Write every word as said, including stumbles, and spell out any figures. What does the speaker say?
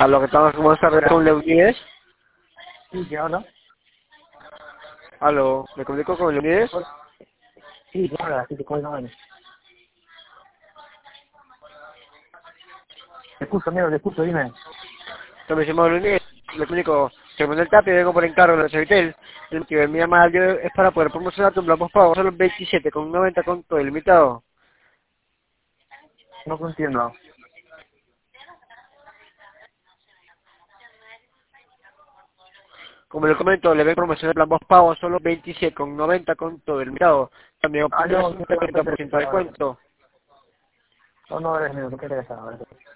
A lo que estamos como esta red con Leonides. Sí, ¿qué habla? Aló, ¿me comunico con Leonides? Sí, ¿qué habla? Sí, te cuento, bueno. Te escucho, amigo, te escucho, dime. Yo me llamo Leonides, me comunico, según el Tapia, vengo por encargo de la Servitel. El que mi llamada es para poder promocionar tu plan postpago, solo veintisiete con noventa con todo ilimitado. No te entiendo. Como le comento, le ven promoción de plan postpago, solo veintisiete con noventa con todo ilimitado. También Ah, obtienes no, un no, no, treinta por ciento de no, descuento. no, no, eres mío, no querés ahora.